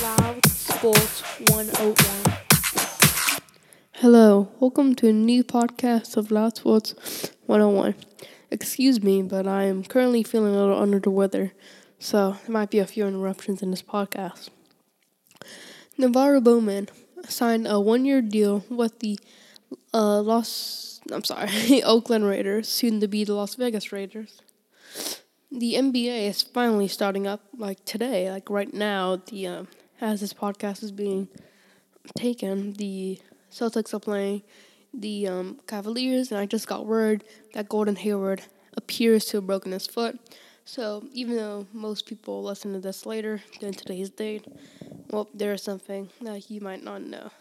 Loud Sports 101. Hello, welcome to a new podcast of Loud Sports 101. Excuse me, but I am currently feeling a little under the weather, so there might be a few interruptions in this podcast. NaVorro Bowman signed a one-year deal with the Oakland Raiders, soon to be the Las Vegas Raiders. The NBA is finally starting up, like today, like right now. As this podcast is being taken, the Celtics are playing the Cavaliers, and I just got word that Gordon Hayward appears to have broken his foot. So even though most people listen to this later than today's date, well, there is something that you might not know.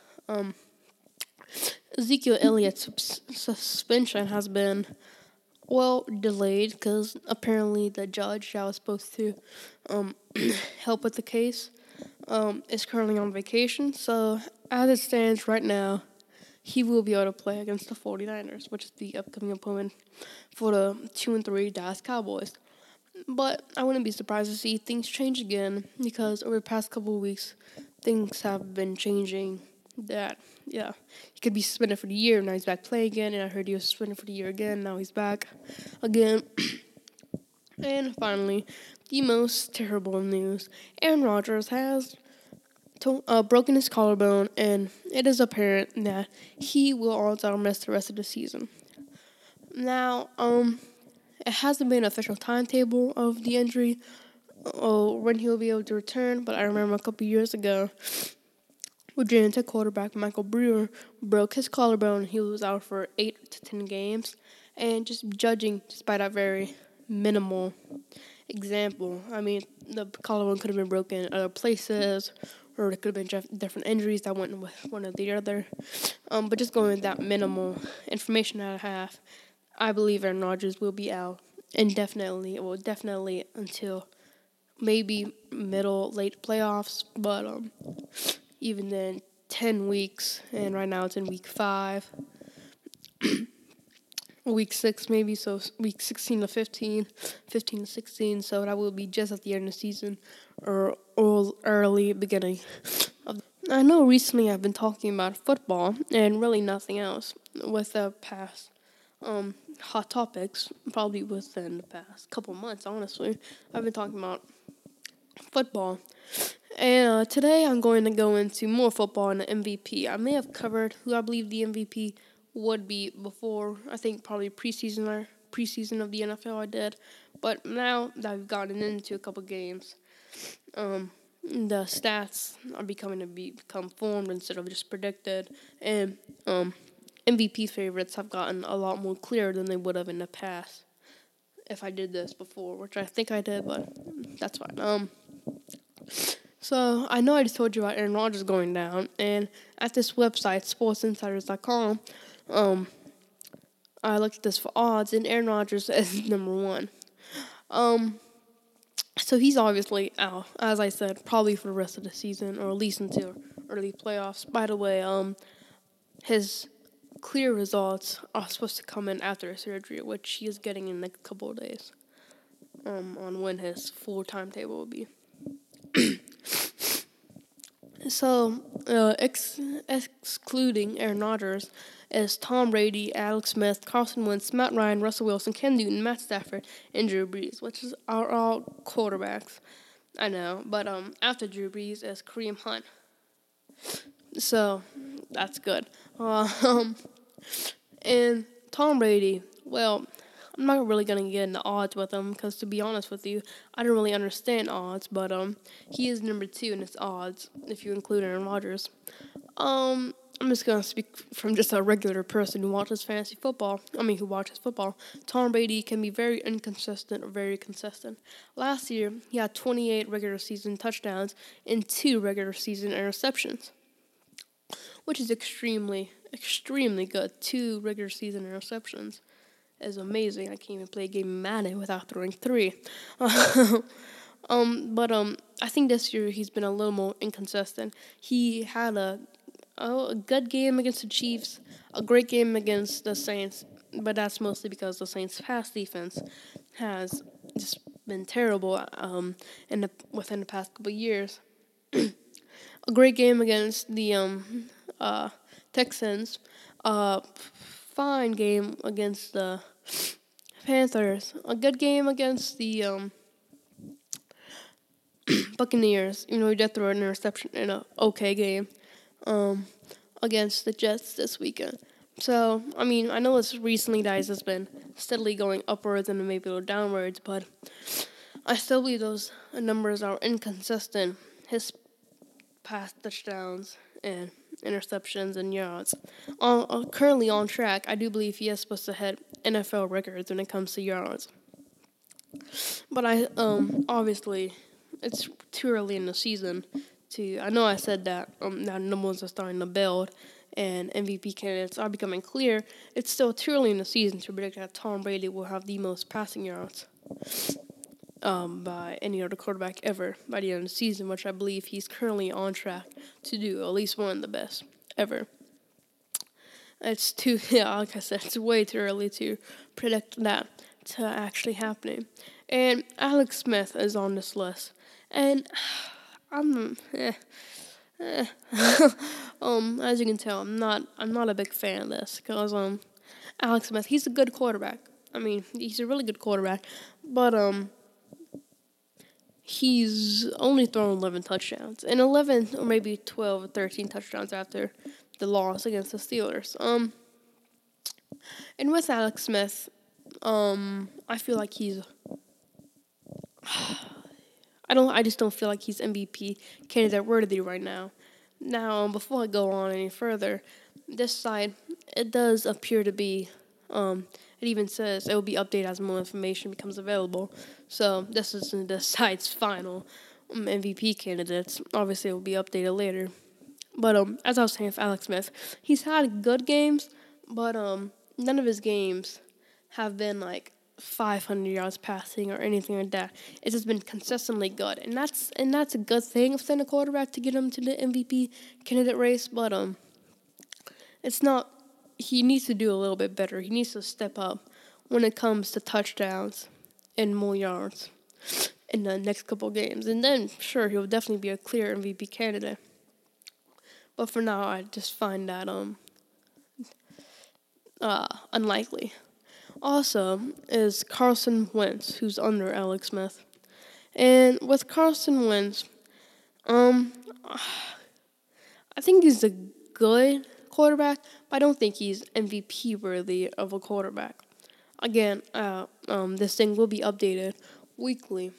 Ezekiel Elliott's suspension has been delayed because apparently the judge that was supposed to help with the case is currently on vacation. So as it stands right now, he will be able to play against the 49ers, which is the upcoming opponent for the 2-3 Dallas Cowboys. But I wouldn't be surprised to see things change again because over the past couple of weeks, things have been changing. He could be suspended for the year. Now he's back playing again, and I heard he was suspended for the year again. Now he's back again. And finally, the most terrible news: Aaron Rodgers has broken his collarbone, and it is apparent that he will also miss the rest of the season. Now, it hasn't been an official timetable of the injury or when he'll be able to return, but I remember a couple years ago, Virginia Tech quarterback Michael Brewer broke his collarbone. He was out for 8 to 10 games, and just judging by that very minimal example, I mean, the collarbone could have been broken in other places, or it could have been different injuries that went with one or the other. But just going with that minimal information that I have, I believe Aaron Rodgers will be out indefinitely, definitely until maybe late playoffs, but even then, 10 weeks, and right now it's in week 5, week 6 maybe, so week 16 to 15, 15 to 16, so that will be just at the end of the season, or early beginning of. I know recently I've been talking about football, and really nothing else, with the past hot topics, probably within the past couple months, honestly. I've been talking about football. And today I'm going to go into more football and the MVP. I may have covered who I believe the MVP would be before. I think probably preseason of the NFL I did. But now that I've gotten into a couple games, the stats are become formed instead of just predicted. And MVP favorites have gotten a lot more clear than they would have in the past if I did this before, which I think I did, but that's fine. So, I know I just told you about Aaron Rodgers going down, and at this website, sportsinsiders.com, I looked at this for odds, and Aaron Rodgers is number 1. So he's obviously out, as I said, probably for the rest of the season, or at least until early playoffs. By the way, his clear results are supposed to come in after his surgery, which he is getting in a couple of days, on when his full timetable will be. So, excluding Aaron Rodgers, is Tom Brady, Alex Smith, Carson Wentz, Matt Ryan, Russell Wilson, Ken Newton, Matt Stafford, and Drew Brees, which are all quarterbacks. I know, but after Drew Brees is Kareem Hunt. So, that's good. And Tom Brady, well, I'm not really going to get into odds with him because, to be honest with you, I don't really understand odds, but he is number 2 in its odds if you include Aaron Rodgers. I'm just going to speak from just a regular person who watches football. Tom Brady can be very inconsistent or very consistent. Last year, he had 28 regular season touchdowns and 2 regular season interceptions, which is extremely, extremely good. 2 regular season interceptions is amazing. I can't even play a game of Madden without throwing 3. But I think this year he's been a little more inconsistent. He had a good game against the Chiefs, a great game against the Saints, but that's mostly because the Saints' pass defense has just been terrible within the past couple of years. a great game against the Texans. Fine game against the Panthers. A good game against the Buccaneers. He did throw an interception in a okay game um, against the Jets this weekend. So, I know it's recently guys has been steadily going upwards and maybe a little downwards, but I still believe those numbers are inconsistent. His pass touchdowns and interceptions and yards are currently on track. I do believe he is supposed to hit NFL records when it comes to yards. But obviously it's too early in the season to. I know I said that now numbers are starting to build and MVP candidates are becoming clear. It's still too early in the season to predict that Tom Brady will have the most passing yards by any other quarterback ever by the end of the season, which I believe he's currently on track to do, at least one of the best ever. It's too, like I said, it's way too early to predict that to actually happening. And Alex Smith is on this list, and as you can tell, I'm not a big fan of this because Alex Smith, he's a good quarterback. He's a really good quarterback, but he's only thrown 11 touchdowns, and 11 or maybe 12 or 13 touchdowns after the loss against the Steelers. And with Alex Smith, I feel like he's. I just don't feel like he's MVP candidate worthy right now. Now, before I go on any further, this side, it does appear to be, it even says it will be updated as more information becomes available. So this isn't the site's final MVP candidates. Obviously, it will be updated later. But as I was saying with Alex Smith, he's had good games, but none of his games have been like 500 yards passing or anything like that. It's just been consistently good, and that's a good thing within a quarterback to get him to the MVP candidate race. But it's not. He needs to do a little bit better. He needs to step up when it comes to touchdowns and more yards in the next couple games, and then sure he'll definitely be a clear MVP candidate. But for now, I just find that unlikely. Also, is Carson Wentz, who's under Alex Smith. And with Carson Wentz, I think he's a good quarterback, but I don't think he's MVP worthy of a quarterback. Again, this thing will be updated weekly.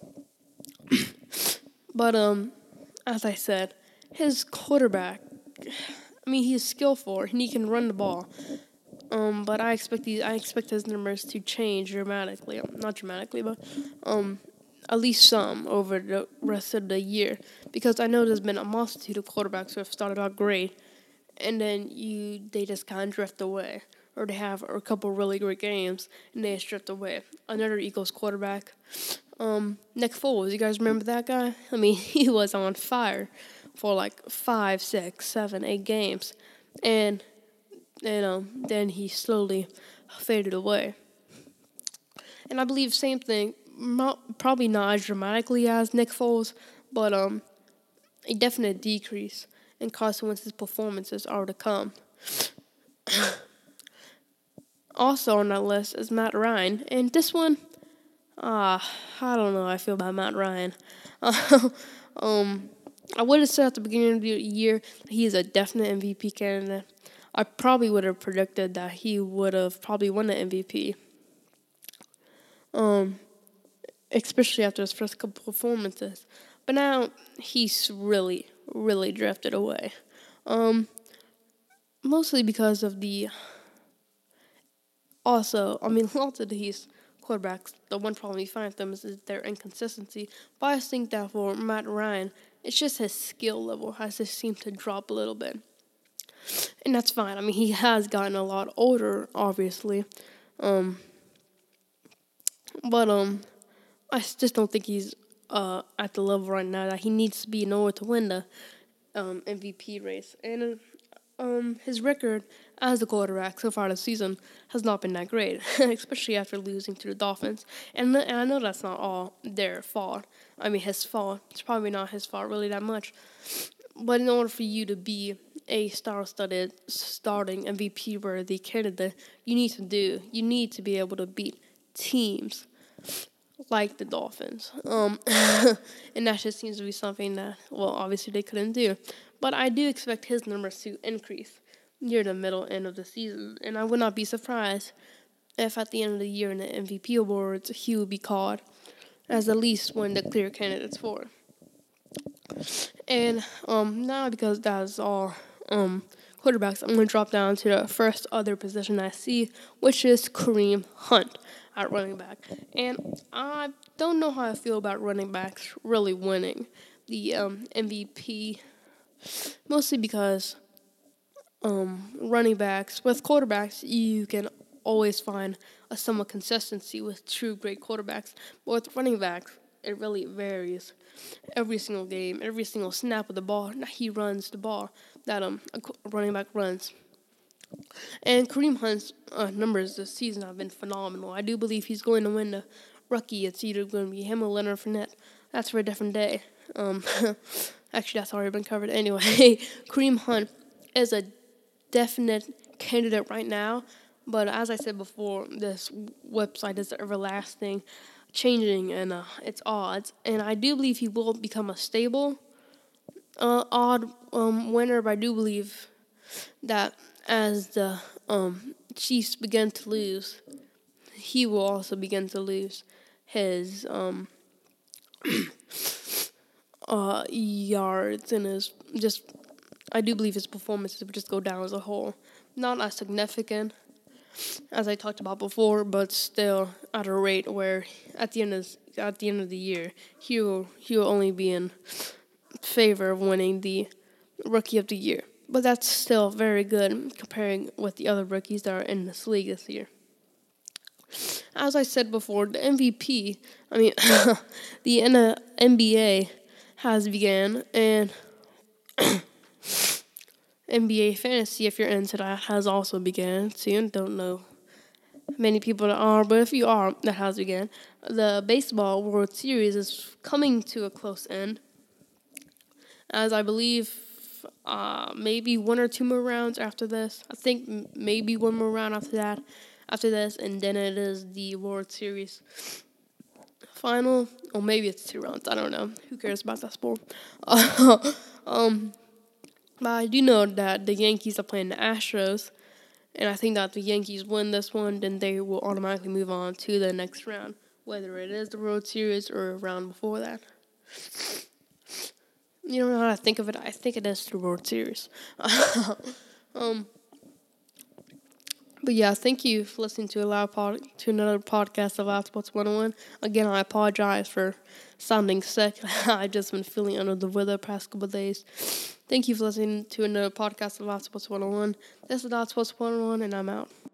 But as I said, his quarterback, he's skillful and he can run the ball. But I expect his numbers to change dramatically. Not dramatically, but at least some over the rest of the year. Because I know there's been a multitude of quarterbacks who have started out great, and then they just kind of drift away, or they have a couple really great games and they just drift away. Another Eagles quarterback, Nick Foles. You guys remember that guy? He was on fire for like 5, 6, 7, 8 games, and then he slowly faded away. And I believe same thing, probably not as dramatically as Nick Foles, but a definite decrease in Carson Wentz's performances are to come. Also on that list is Matt Ryan, and this one, I don't know how I feel about Matt Ryan. I would have said at the beginning of the year that he is a definite MVP candidate. I probably would have predicted that he would have probably won the MVP. Especially after his first couple performances. But now he's really, really drifted away. Mostly because of the. Also, lots of these quarterbacks, the one problem you find with them is their inconsistency. But I think that for Matt Ryan, it's just his skill level has just seemed to drop a little bit. And that's fine. He has gotten a lot older, obviously. But I just don't think he's at the level right now that he needs to be in order to win the MVP race. And his record as a quarterback so far this season has not been that great, especially after losing to the Dolphins. And I know that's not all their fault. His fault. It's probably not his fault really that much. But in order for you to be a star-studded starting MVP-worthy candidate, you need to be able to beat teams like the Dolphins. And that just seems to be something that, well, obviously they couldn't do. But I do expect his numbers to increase near the middle end of the season, and I would not be surprised if at the end of the year in the MVP awards he would be called as at least one of the clear candidates for it. And now because that's all quarterbacks, I'm going to drop down to the first other position I see, which is Kareem Hunt at running back. And I don't know how I feel about running backs really winning the MVP, mostly because running backs, with quarterbacks, you can always find a somewhat consistency with true great quarterbacks. But with running backs, it really varies. Every single game, every single snap of the ball, he runs the ball that a running back runs. And Kareem Hunt's numbers this season have been phenomenal. I do believe he's going to win the rookie. It's either going to be him or Leonard Fournette. That's for a different day. Actually, that's already been covered anyway. Kareem Hunt is a definite candidate right now. But as I said before, this website is everlasting, changing, and it's odds. And I do believe he will become a stable, odd winner. But I do believe that as the Chiefs begin to lose, he will also begin to lose his yards and his just. I do believe his performances would just go down as a whole. Not as significant as I talked about before, but still at a rate where at the end of the year, he will only be in favor of winning the Rookie of the Year. But that's still very good comparing with the other rookies that are in this league this year. As I said before, the MVP, the NBA has began, and NBA fantasy, if you're into that, has also began soon. Don't know many people that are, but if you are, that has began. The Baseball World Series is coming to a close end, as I believe maybe one or two more rounds after this. I think maybe one more round after this, and then it is the World Series final. Or maybe it's 2 rounds. I don't know. Who cares about that sport? But I do know that the Yankees are playing the Astros, and I think that if the Yankees win this one, then they will automatically move on to the next round, whether it is the World Series or a round before that. You don't know how to think of it. I think it is the World Series. But yeah, thank you for listening to another podcast of Loud Sports 101. Again, I apologize for sounding sick. I've just been feeling under the weather the past couple of days. Thank you for listening to another podcast of Loud Sports 101. This is Loud Sports 101, and I'm out.